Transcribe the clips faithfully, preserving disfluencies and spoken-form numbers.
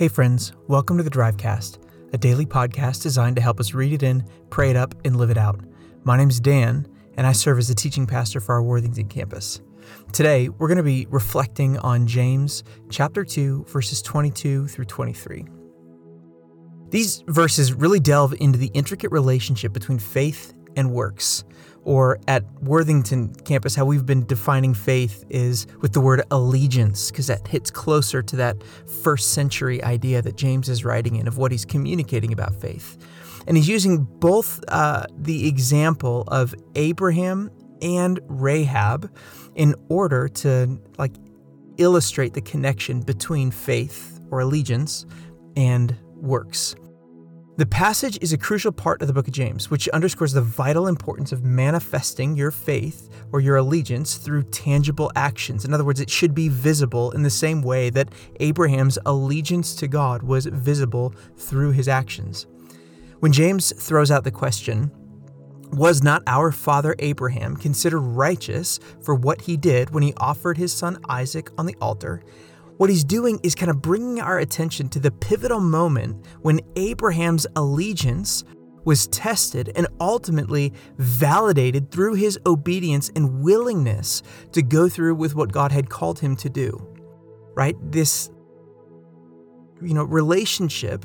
Hey friends, welcome to the Drivecast, a daily podcast designed to help us read it in, pray it up, and live it out. My name's Dan, and I serve as the teaching pastor for our Worthington campus. Today, we're going to be reflecting on James chapter two, verses twenty-two through twenty-three. These verses really delve into the intricate relationship between faith and works, or at Worthington campus, how we've been defining faith is with the word allegiance, because that hits closer to that first century idea that James is writing in of what he's communicating about faith. And he's using both uh, the example of Abraham and Rahab in order to like illustrate the connection between faith or allegiance and works. The passage is a crucial part of the book of James, which underscores the vital importance of manifesting your faith or your allegiance through tangible actions. In other words, it should be visible in the same way that Abraham's allegiance to God was visible through his actions. When James throws out the question, was not our father Abraham considered righteous for what he did when he offered his son Isaac on the altar? What he's doing is kind of bringing our attention to the pivotal moment when Abraham's allegiance was tested and ultimately validated through his obedience and willingness to go through with what God had called him to do. Right? This, you know, relationship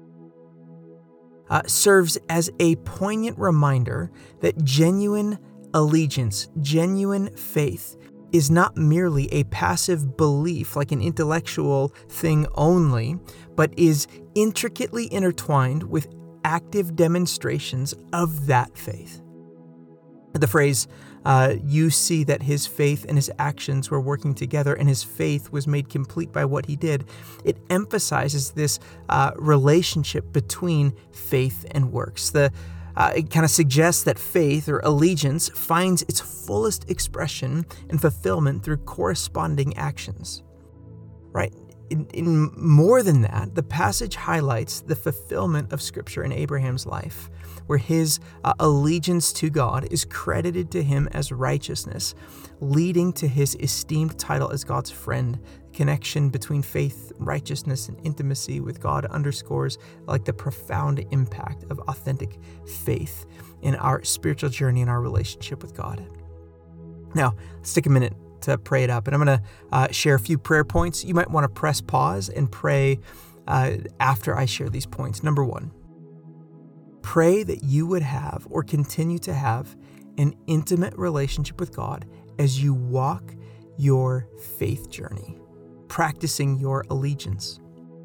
uh, serves as a poignant reminder that genuine allegiance, genuine faith, is not merely a passive belief like an intellectual thing only, but is intricately intertwined with active demonstrations of that faith. The phrase, uh, you see that his faith and his actions were working together and his faith was made complete by what he did, it emphasizes this uh, relationship between faith and works. The Uh, it kind of suggests that faith or allegiance finds its fullest expression and fulfillment through corresponding actions, right? In, in more than that, the passage highlights the fulfillment of Scripture in Abraham's life, where his uh, allegiance to God is credited to him as righteousness, leading to his esteemed title as God's friend. The connection between faith, righteousness, and intimacy with God underscores like the profound impact of authentic faith in our spiritual journey and our relationship with God. Now, let's take a minute to pray it up. And I'm going to uh, share a few prayer points. You might want to press pause and pray uh, after I share these points. Number one, pray that you would have or continue to have an intimate relationship with God as you walk your faith journey, practicing your allegiance.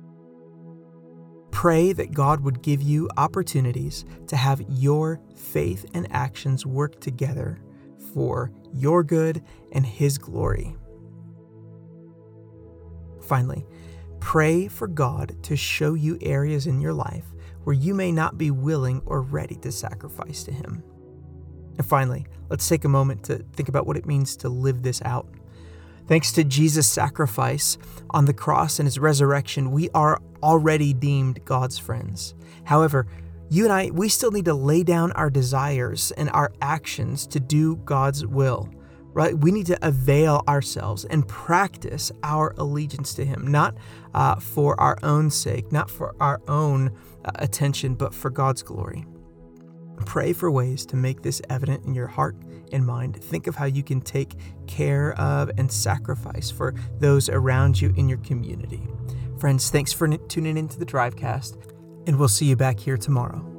Pray that God would give you opportunities to have your faith and actions work together for your good and His glory. Finally, pray for God to show you areas in your life where you may not be willing or ready to sacrifice to Him. And finally, let's take a moment to think about what it means to live this out. Thanks to Jesus' sacrifice on the cross and His resurrection, we are already deemed God's friends. However, you and I, we still need to lay down our desires and our actions to do God's will, right? We need to avail ourselves and practice our allegiance to Him, not uh, for our own sake, not for our own uh, attention, but for God's glory. Pray for ways to make this evident in your heart and mind. Think of how you can take care of and sacrifice for those around you in your community. Friends, thanks for tuning into the Drivecast, and we'll see you back here tomorrow.